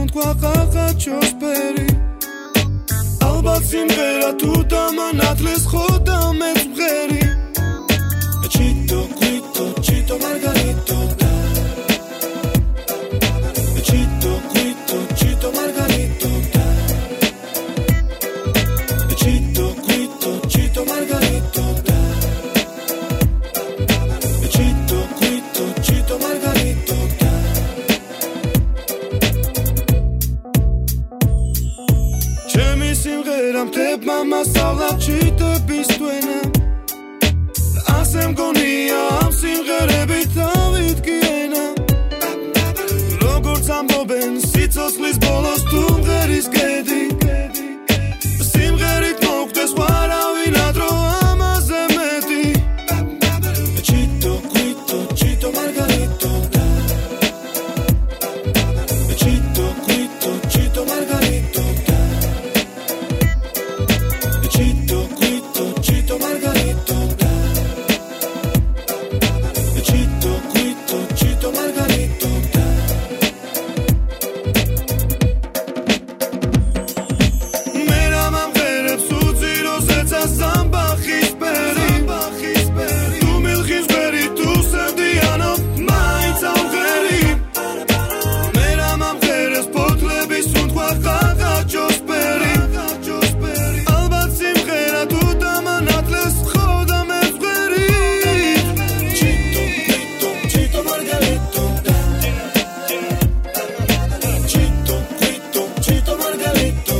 თქვა ყაყაჩოს ფერი ალბათ სიმღერა თუ დამანათლეს ხო და მეც მღერი ჩიტო კვიტო ჩიტო მარგარიტო ჩიტო კვიტო ჩიტო მარგარიტო ჩიტო კვიტო ჩიტო მარგარიტო ჩიტო კვიტო ჩიტო მარგარიტო ჩემი სიმღერა მთებმა მასწავლა ჩიტების თვენა ასე მგონია ამ სიმღერებით ავიდგი ენა როგორც ამბობენ სიცოცხლის ბოლოს თუ მღერის კედი სიმღერით მოხდეს ვარავინ ადრო ამაზე მეტი ჩიტო კვიტო ჩიტო მარგარიტო ჩიტო კვიტო ჩიტო მარგარიტო ჩიტო კვიტო ჩიტო მარგარიტო Chito, quito, chito, margarito Mera mam vereb suzi rozeca samba chisperi Tu milchis beri, tu sevdiano, maitza ugeri Mera mam vereb potlebi sunt qua qaqačos peri Albat simkhera tu damanatles khoda mezveri Chito margarito Chito quito chito margarito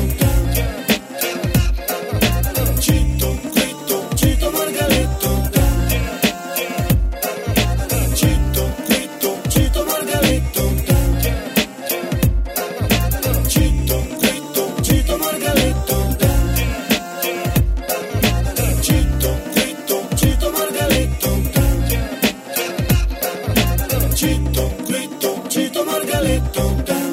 Chito quito chito margarito Chito quito chito margarito Chito quito chito margarito Chito quito chito margarito Chito, quito, chito, margarito